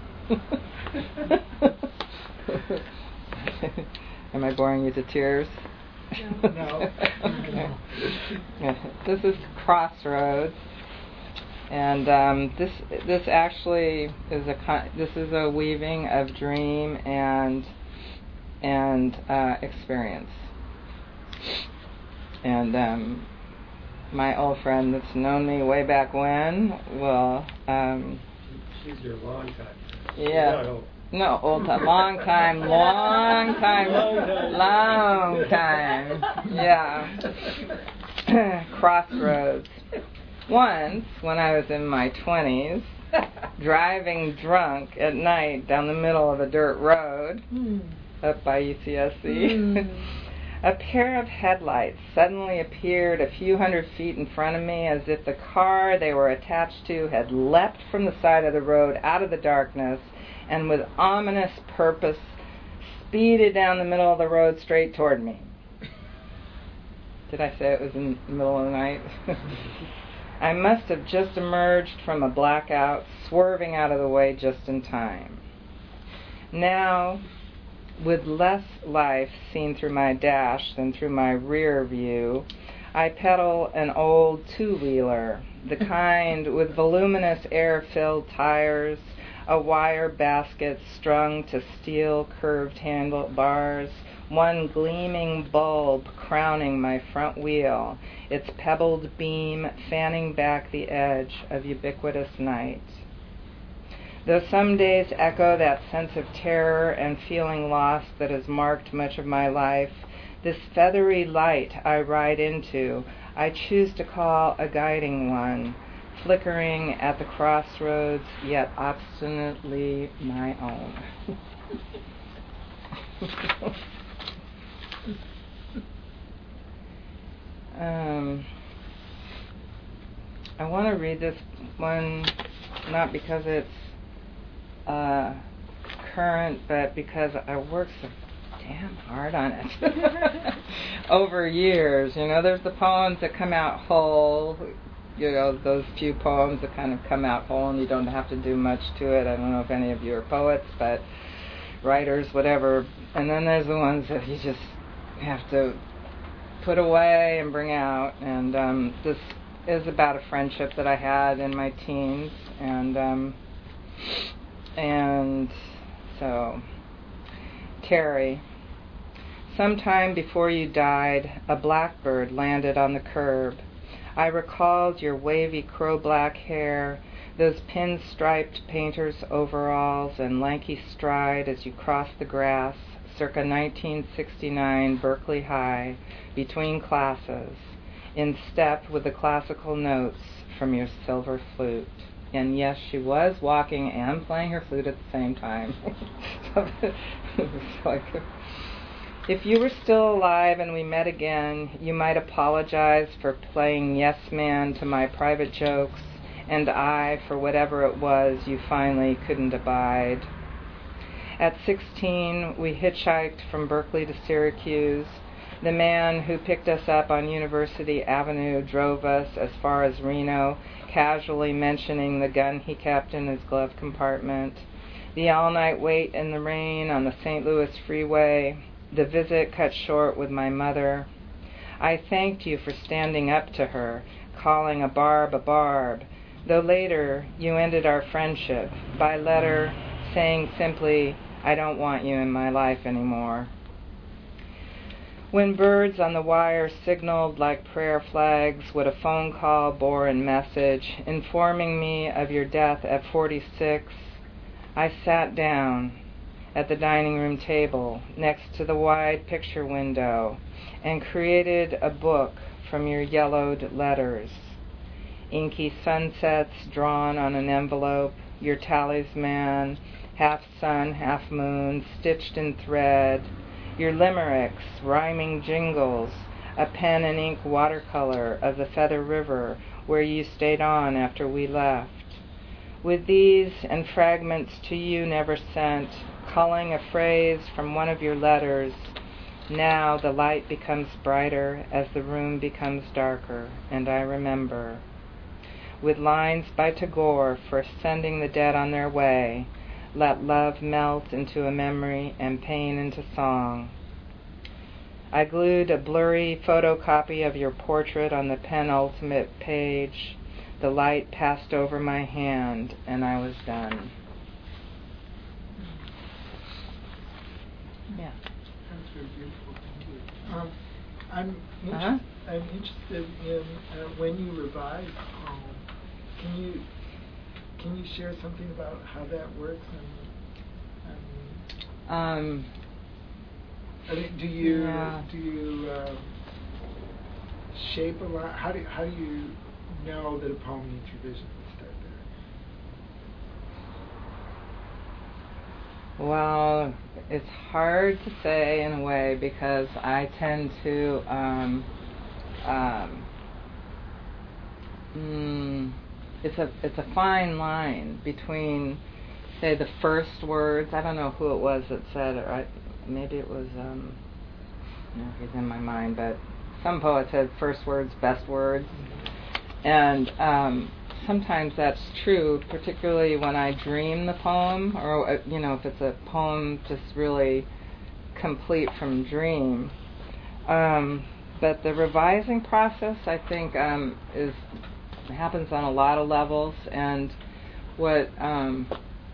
Am I boring you to tears? No. No. Okay. Yeah. This is Crossroads. And um, this this actually is a this is a weaving of dream and and uh, experience. And um, my old friend that's known me way back when will. Um, She's your long time. Yeah. No, no, old time, long time, long time, long time. Yeah. Crossroads. Once, when I was in my twenties, driving drunk at night down the middle of a dirt road Mm. up by U C S C, Mm. a pair of headlights suddenly appeared a few hundred feet in front of me as if the car they were attached to had leapt from the side of the road out of the darkness and with ominous purpose speeded down the middle of the road straight toward me. Did I say it was in the middle of the night? I must have just emerged from a blackout, swerving out of the way just in time. Now, with less life seen through my dash than through my rear view, I pedal an old two-wheeler, the kind with voluminous air-filled tires, a wire basket strung to steel curved handlebars, one gleaming bulb crowning my front wheel, its pebbled beam fanning back the edge of ubiquitous night. Though some days echo that sense of terror and feeling lost that has marked much of my life, this feathery light I ride into, I choose to call a guiding one, flickering at the crossroads, yet obstinately my own. um, I want to read this one, not because it's uh, current, but because I worked so damn hard on it over years. You know, there's the poems that come out whole, you know, those few poems that kind of come out whole and you don't have to do much to it. I don't know if any of you are poets, but writers, whatever. And then there's the ones that you just have to put away and bring out. And um, this is about a friendship that I had in my teens. And, um, and so, Terry. Sometime before you died, a blackbird landed on the curb. I recalled your wavy crow-black hair, those pin-striped painter's overalls and lanky stride as you crossed the grass, circa nineteen sixty-nine Berkeley High, between classes, in step with the classical notes from your silver flute. And yes, she was walking and playing her flute at the same time. So it was like... If you were still alive and we met again, you might apologize for playing yes man to my private jokes, and I for whatever it was you finally couldn't abide. At sixteen, we hitchhiked from Berkeley to Syracuse. The man who picked us up on University Avenue drove us as far as Reno, casually mentioning the gun he kept in his glove compartment. The all-night wait in the rain on the Saint Louis freeway. The visit cut short with my mother. I thanked you for standing up to her, calling a barb a barb, though later you ended our friendship by letter saying simply, I don't want you in my life anymore. When birds on the wire signaled like prayer flags what a phone call bore in message, informing me of your death at forty-six, I sat down at the dining room table next to the wide picture window and created a book from your yellowed letters. Inky sunsets drawn on an envelope, your talisman, half sun, half moon, stitched in thread, your limericks, rhyming jingles, a pen and ink watercolor of the Feather River where you stayed on after we left. With these and fragments to you never sent, culling a phrase from one of your letters, now the light becomes brighter as the room becomes darker, and I remember. With lines by Tagore for sending the dead on their way, let love melt into a memory and pain into song. I glued a blurry photocopy of your portrait on the penultimate page. The light passed over my hand, and I was done. Yeah. That's very beautiful. Thank you. Um, I'm, inter- Uh-huh. I'm interested in uh, when you revised poem. Can you can you share something about how that works? And, and Um, I mean, do you yeah. do you um, shape a line? How do how do you know that a poem needs revision? Let's start there. Well, it's hard to say in a way because I tend to um, um, mm, it's a it's a fine line between, say, the first words. I don't know who it was that said it. Right? Maybe it was. Um, no, he's in my mind, but some poet said first words, best words, and um, sometimes that's true, particularly when I dream the poem, or uh, you know, if it's a poem just really complete from dream. Um, but the revising process, I think, um, is happens on a lot of levels, and what um,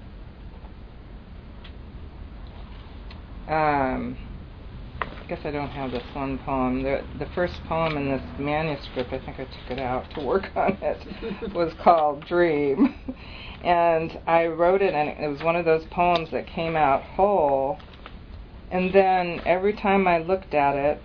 um, I guess I don't have this one poem. The the first poem in this manuscript, I think I took it out to work on it, was called Dream. And I wrote it, and it was one of those poems that came out whole. And then every time I looked at it,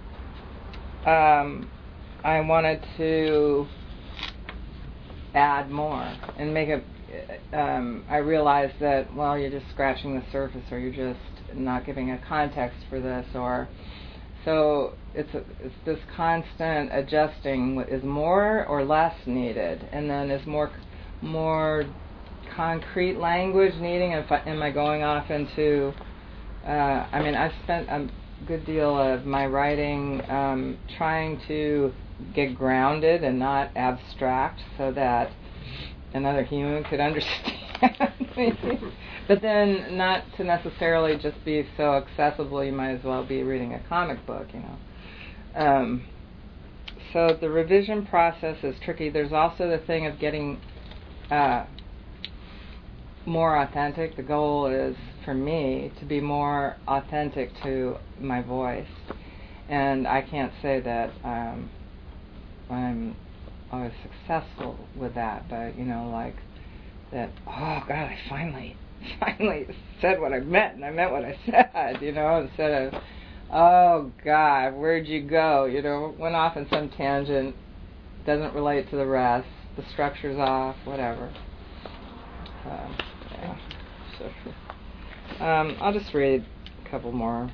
um, I wanted to add more and make it. Um, I realized that, well, you're just scratching the surface, or you're just not giving a context for this, or so it's a, it's this constant adjusting. Is more or less needed, and then is more more concrete language needing? If I, am I going off into? Uh, I mean, I've spent a good deal of my writing um, trying to get grounded and not abstract, so that another human could understand me. But then not to necessarily just be so accessible, you might as well be reading a comic book, you know. Um, so the revision process is tricky. There's also the thing of getting uh, more authentic. The goal is, for me, to be more authentic to my voice. And I can't say that um, I'm always successful with that, but, you know, like that, oh, God, I finally... finally said what I meant, and I meant what I said, you know, instead of, oh, God, where'd you go? You know, went off in some tangent, doesn't relate to the rest, the structure's off, whatever. Uh, yeah. So, um, I'll just read a couple more.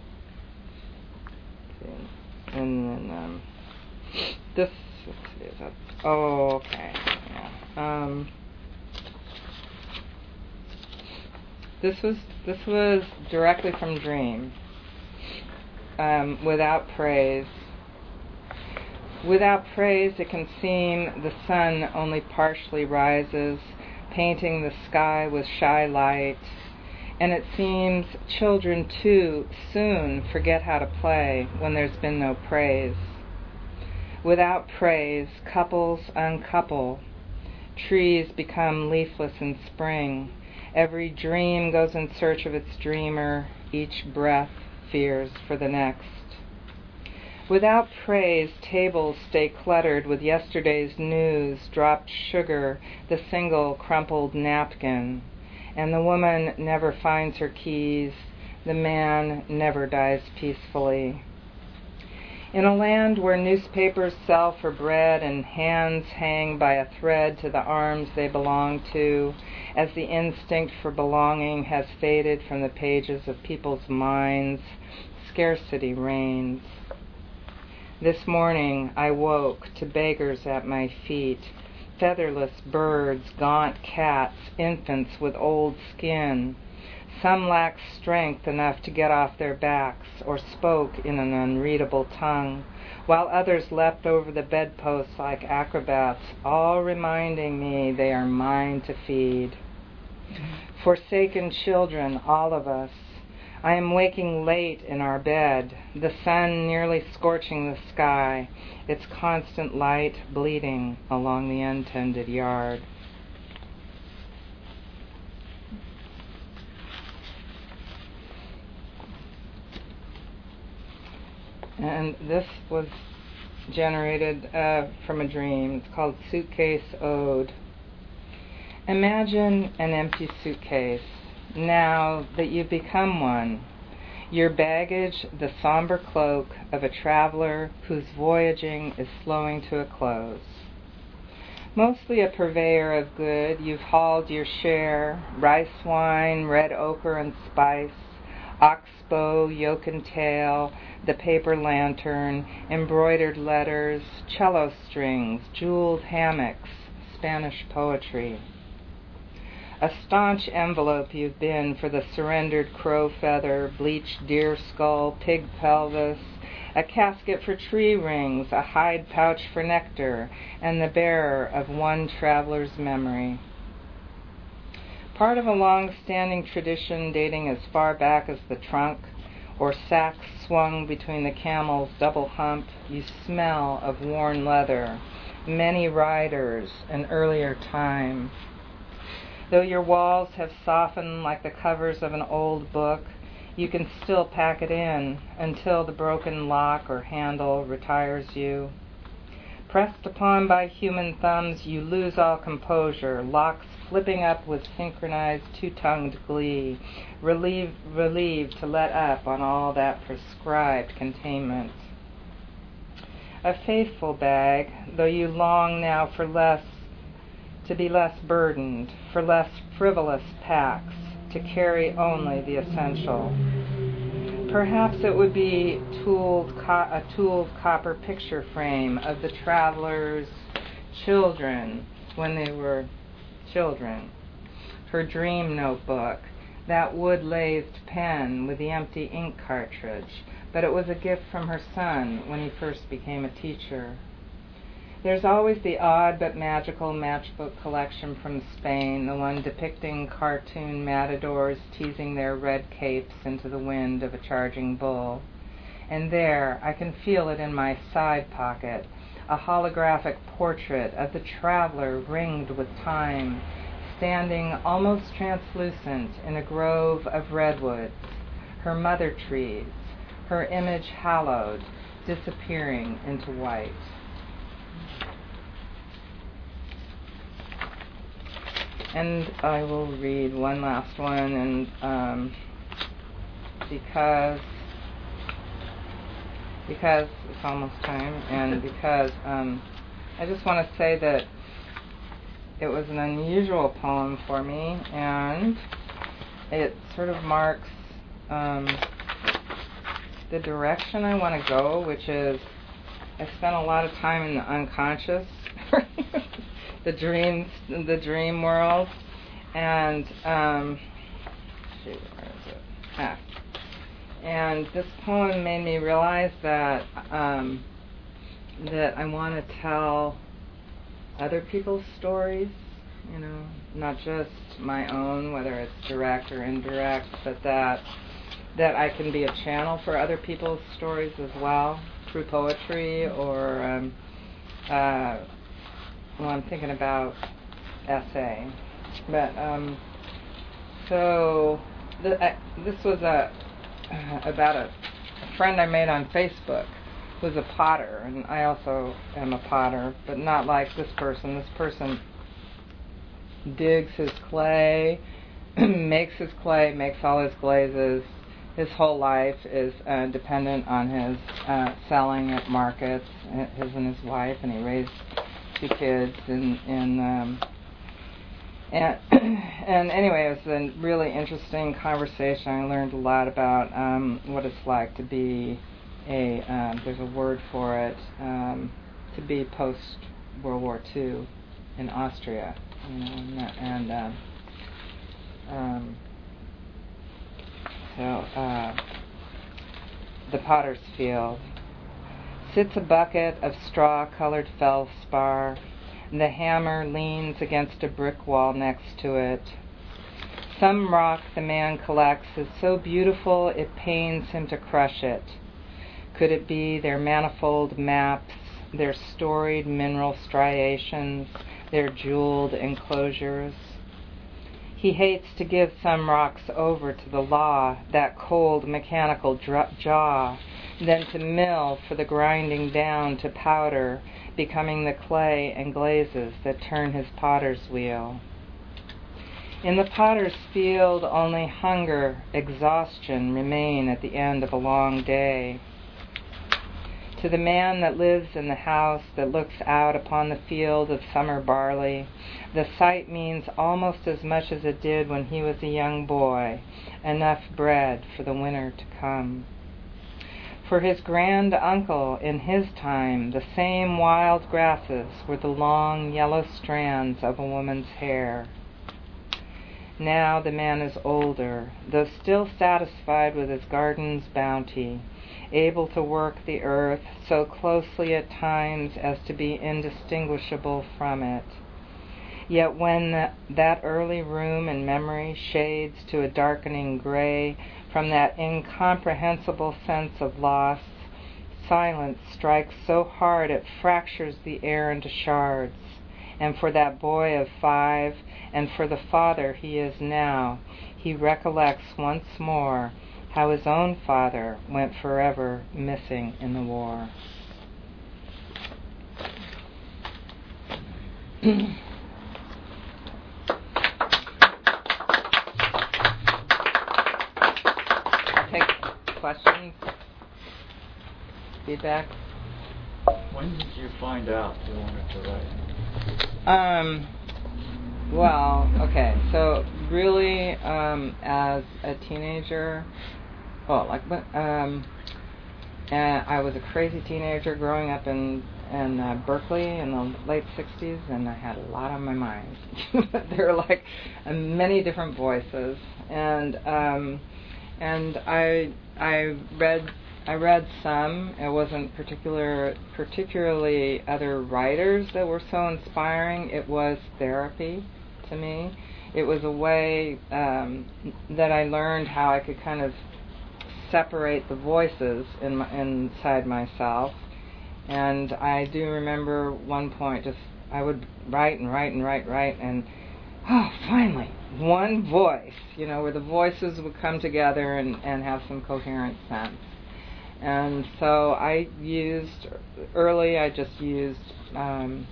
And then, um, this, let's see, is that, oh, okay, yeah. Um, This was this was directly from Dream. Um, without praise. Without praise, it can seem the sun only partially rises, painting the sky with shy light. And it seems children, too, soon forget how to play when there's been no praise. Without praise, couples uncouple. Trees become leafless in spring. Every dream goes in search of its dreamer. Each breath fears for the next. Without praise, tables stay cluttered with yesterday's news, dropped sugar, the single crumpled napkin. And the woman never finds her keys. The man never dies peacefully. In a land where newspapers sell for bread and hands hang by a thread to the arms they belong to, as the instinct for belonging has faded from the pages of people's minds, scarcity reigns. This morning I woke to beggars at my feet, featherless birds, gaunt cats, infants with old skin. Some lacked strength enough to get off their backs or spoke in an unreadable tongue, while others leapt over the bedposts like acrobats, all reminding me they are mine to feed. Forsaken children, all of us. I am waking late in our bed, the sun nearly scorching the sky, its constant light bleeding along the untended yard. And this was generated uh, from a dream. It's called Suitcase Ode. Imagine an empty suitcase, now that you've become one. Your baggage, the somber cloak of a traveler whose voyaging is slowing to a close. Mostly a purveyor of good, you've hauled your share, rice wine, red ochre and spice, oxbow, yoke and tail, the paper lantern, embroidered letters, cello strings, jeweled hammocks, Spanish poetry. A staunch envelope you've been for the surrendered crow feather, bleached deer skull, pig pelvis, a casket for tree rings, a hide pouch for nectar, and the bearer of one traveler's memory. Part of a long-standing tradition dating as far back as the trunk, or sacks swung between the camel's double hump, you smell of worn leather, many riders, an earlier time. Though your walls have softened like the covers of an old book, you can still pack it in until the broken lock or handle retires you. Pressed upon by human thumbs, you lose all composure, locks flipping up with synchronized two-tongued glee, relieved, relieved to let up on all that prescribed containment. A faithful bag, though you long now for less, to be less burdened, for less frivolous packs, to carry only the essential. Perhaps it would be tooled co- a tooled copper picture frame of the traveler's children when they were children. Her dream notebook, that wood-lathed pen with the empty ink cartridge, but it was a gift from her son when he first became a teacher. There's always the odd but magical matchbook collection from Spain, the one depicting cartoon matadors teasing their red capes into the wind of a charging bull. And there, I can feel it in my side pocket, a holographic portrait of the traveler ringed with time, standing almost translucent in a grove of redwoods, her mother trees, her image hallowed, disappearing into white. And I will read one last one, and um, because because it's almost time, and because um, I just want to say that it was an unusual poem for me, and it sort of marks um, the direction I want to go, which is I spent a lot of time in the unconscious. the dreams, the dream world, and um, shoot, where is it? Ah. And this poem made me realize that um, that I want to tell other people's stories, you know, not just my own, whether it's direct or indirect, but that that I can be a channel for other people's stories as well through poetry or. Um, uh, Well, I'm thinking about essay, but um, so the, uh, this was a uh, about a, a friend I made on Facebook who's a potter, and I also am a potter, but not like this person. This person digs his clay, makes his clay, makes all his glazes. His whole life is uh, dependent on his uh, selling at markets, his and his wife, and he raised two kids, and and um, and, and anyway, it was a really interesting conversation. I learned a lot about um, what it's like to be a um, there's a word for it um, to be post World War Two in Austria, you know, and, and um, um, so uh, the potter's field. Sits a bucket of straw-colored feldspar, and the hammer leans against a brick wall next to it. Some rock the man collects is so beautiful it pains him to crush it. Could it be their manifold maps, their storied mineral striations, their jeweled enclosures? He hates to give some rocks over to the law, that cold mechanical dr- jaw, then to mill for the grinding down to powder, becoming the clay and glazes that turn his potter's wheel. In the potter's field, only hunger, exhaustion remain at the end of a long day. To the man that lives in the house that looks out upon the field of summer barley, the sight means almost as much as it did when he was a young boy, enough bread for the winter to come. For his grand uncle in his time, the same wild grasses were the long yellow strands of a woman's hair. Now the man is older, though still satisfied with his garden's bounty, able to work the earth so closely at times as to be indistinguishable from it. Yet when the, that early room in memory shades to a darkening gray from that incomprehensible sense of loss, silence strikes so hard it fractures the air into shards. And for that boy of five, and for the father he is now, he recollects once more how his own father went forever missing in the war. I'll take questions, feedback. When did you find out you wanted to write? Um, well, okay, so really, um, as a teenager, well, like, um, and I was a crazy teenager growing up in, in uh, Berkeley in the late sixties, and I had a lot on my mind. There were, like, uh, many different voices, and, um, and I, I read I read some. It wasn't particular, particularly other writers that were so inspiring. It was therapy to me. It was a way um, that I learned how I could kind of separate the voices in my, inside myself. And I do remember one point, just I would write and write and write, write, and oh, finally, one voice, you know, where the voices would come together and, and have some coherent sense. And so I used, early I just used, um,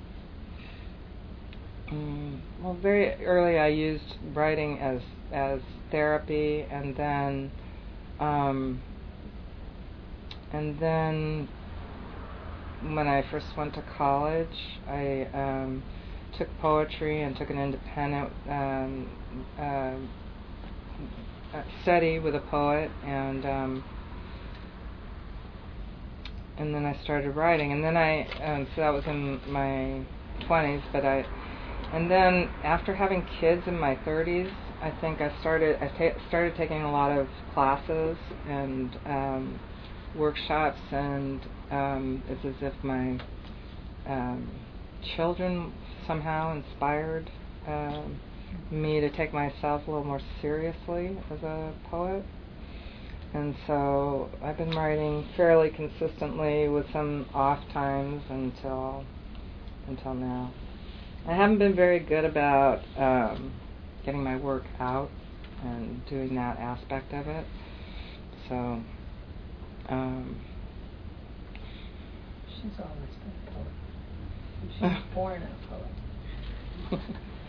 um, well, very early I used writing as as therapy, and then, um, and then when I first went to college, I um, took poetry and took an independent um, uh, study with a poet, and um, and then I started writing, and then I, um, so that was in my twenties, but I, and then after having kids in my thirties, I think I started, I ta- started taking a lot of classes and um, workshops, and um, it's as if my um, children somehow inspired um, me to take myself a little more seriously as a poet. And so I've been writing fairly consistently with some off times until until now. I haven't been very good about um, getting my work out and doing that aspect of it. So um, she's always been a poet. She was born a poet.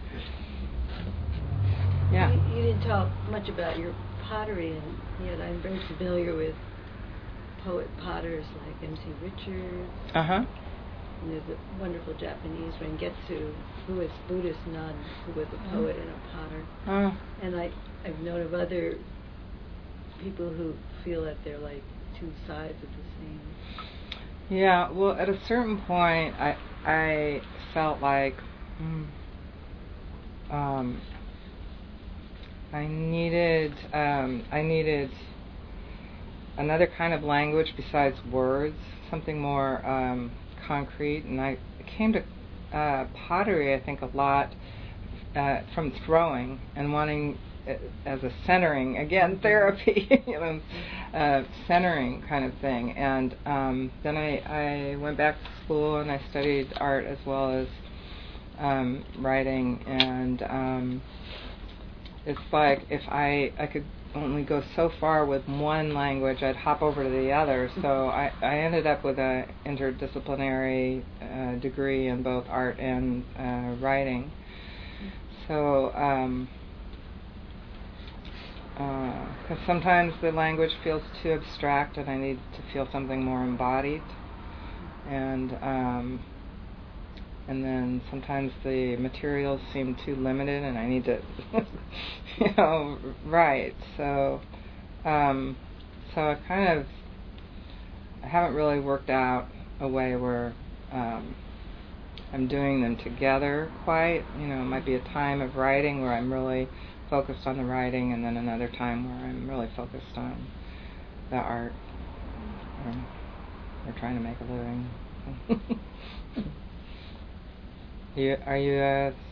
Yeah. You, you didn't talk much about your pottery, and yet I'm very familiar with poet potters like M C Richards. Uh huh. And there's a wonderful Japanese Rengetsu, who is Buddhist nun, who was a poet and a potter. Oh. And I, I've known of other people who feel that they're like two sides of the same. Yeah. Well, at a certain point, I I felt like mm, um, I needed um, I needed another kind of language besides words, something more um, concrete, and I came to uh, pottery, I think, a lot uh, from throwing and wanting uh, as a centering, again, therapy, you know, uh, centering kind of thing. And um, then I, I went back to school and I studied art as well as um, writing, and um, it's like if I, I could only go so far with one language, I'd hop over to the other. So I, I ended up with a interdisciplinary uh, degree in both art and uh, writing. So um, Because sometimes the language feels too abstract, and I need to feel something more embodied. And um, and then sometimes the materials seem too limited, and I need to, you know, write. So, um, so I kind of I haven't really worked out a way where um, I'm doing them together quite. You know, it might be a time of writing where I'm really focused on the writing, and then another time where I'm really focused on the art. Um, we're trying to make a living. you, are you uh,